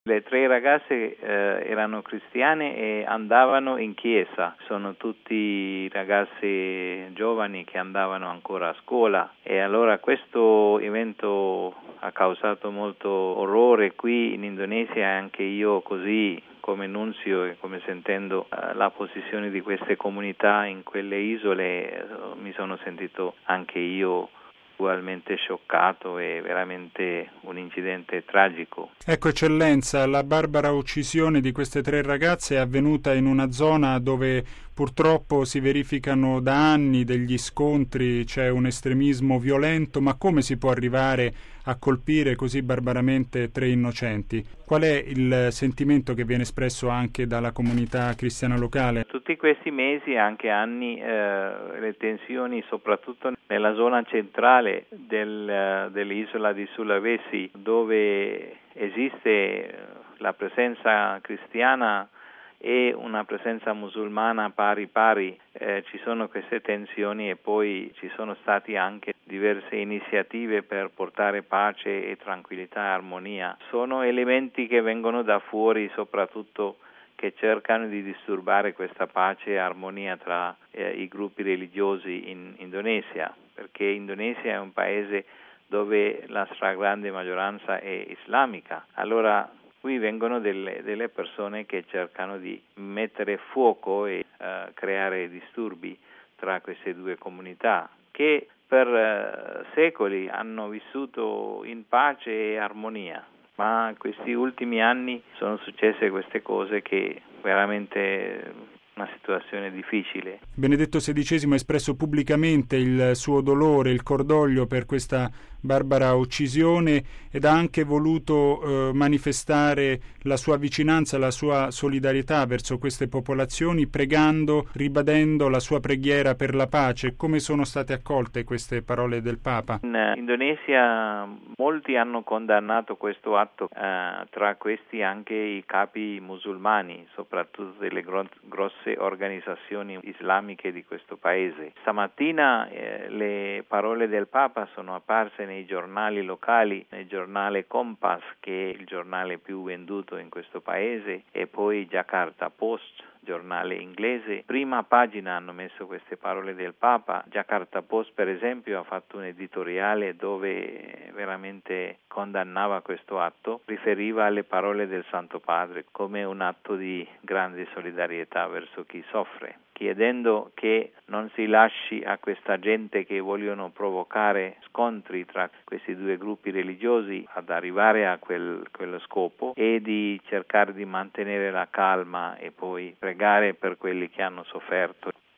Le 3 ragazze erano cristiane e andavano in chiesa, sono tutti ragazzi giovani che andavano ancora a scuola e allora questo evento ha causato molto orrore qui in Indonesia e anche io così come nunzio e come sentendo la posizione di queste comunità in quelle isole mi sono sentito anche io ugualmente scioccato e veramente un incidente tragico. Ecco Eccellenza, la barbara uccisione di queste 3 ragazze è avvenuta in una zona dove purtroppo si verificano da anni degli scontri, c'è un estremismo violento, ma come si può arrivare a colpire così barbaramente 3 innocenti? Qual è il sentimento che viene espresso anche dalla comunità cristiana locale? Tutti questi mesi, anche anni, le tensioni soprattutto nella zona centrale dell'isola di Sulawesi, dove esiste la presenza cristiana e una presenza musulmana pari pari, ci sono queste tensioni e poi ci sono stati anche diverse iniziative per portare pace e tranquillità e armonia. Sono elementi che vengono da fuori soprattutto che cercano di disturbare questa pace e armonia tra i gruppi religiosi in Indonesia, perché Indonesia è un paese dove la stragrande maggioranza è islamica. Allora qui vengono delle persone che cercano di mettere fuoco e creare disturbi tra queste 2 comunità che per secoli hanno vissuto in pace e armonia. Ma questi ultimi anni sono successe queste cose che veramente una situazione difficile. Benedetto XVI ha espresso pubblicamente il suo dolore, il cordoglio per questa barbara uccisione ed ha anche voluto manifestare la sua vicinanza, la sua solidarietà verso queste popolazioni, pregando, ribadendo la sua preghiera per la pace. Come sono state accolte queste parole del Papa? In Indonesia molti hanno condannato questo atto, tra questi anche i capi musulmani, soprattutto delle grosse organizzazioni islamiche di questo paese. Stamattina le parole del Papa sono apparse nei giornali locali, nel giornale Kompas, che è il giornale più venduto in questo paese, e poi Jakarta Post, giornale inglese. Prima pagina hanno messo queste parole del Papa. Jakarta Post, per esempio, ha fatto un editoriale dove veramente condannava questo atto, riferiva alle parole del Santo Padre come un atto di grande solidarietà verso chi soffre, chiedendo che non si lasci a questa gente che vogliono provocare scontri tra questi 2 gruppi religiosi ad arrivare a quello scopo e di cercare di mantenere la calma e poi pregare per quelli che hanno sofferto.